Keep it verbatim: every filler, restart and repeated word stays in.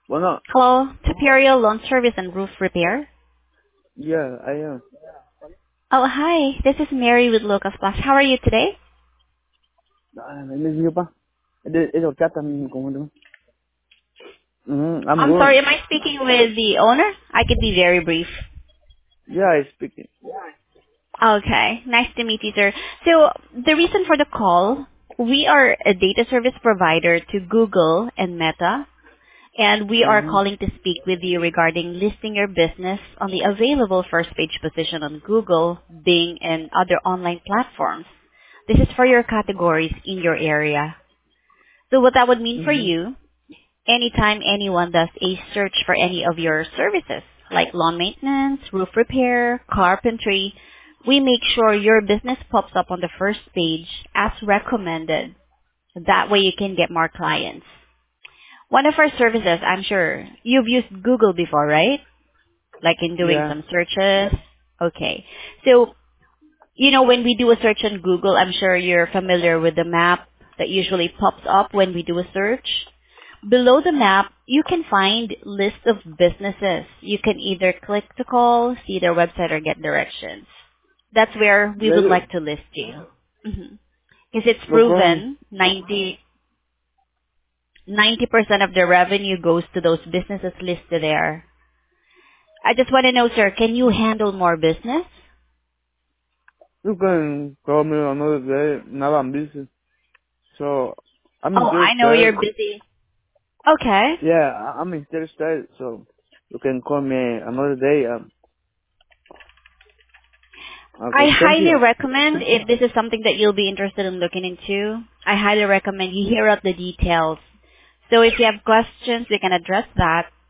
Bueno, Hello, Superior Loan Service and Roof Repair. yeah, I am. Oh, hi. This is Mary with Locust Plus. How are you today? Ah, me dijo pa. It it okay también como tú. Mhm, I'm I'm good. sorry, am I speaking with the owner? I could be very brief. Yeah, I speak it. Okay. Nice to meet you, sir. So, the reason for the call, we are a data service provider to Google and Meta, and we are Mhm. calling to speak with you regarding listing your business on the available first page position on Google, Bing, and other online platforms. This is for your categories in your area. So what that would mean for Mhm. you, anytime anyone does a search for any of your services, like lawn maintenance, roof repair, carpentry, we make sure your business pops up on the first page as recommended. That way you can get more clients. One of our services, I'm sure you've used Google before, right? Like in doing Yeah. some searches. Okay. So, you know, when we do a search on Google, I'm sure you're familiar with the map that usually pops up when we do a search. Below the map, you can find list of businesses. You can either click to call, see their website, or get directions. That's where we Yeah. would you- like to list you. Because it's No problem. proven ninety ninety percent of the revenue goes to those businesses listed there. I just want to know, sir, can you handle more business? You can call me another day. Now I'm busy, so I'm Oh, I know you're interested. busy. Okay. Yeah, I- I'm interested. So you can call me another day. Um. I Okay. Thank highly you. recommend, if this is something that you'll be interested in looking into, I highly recommend you hear out the details. So if you have questions, we can address that.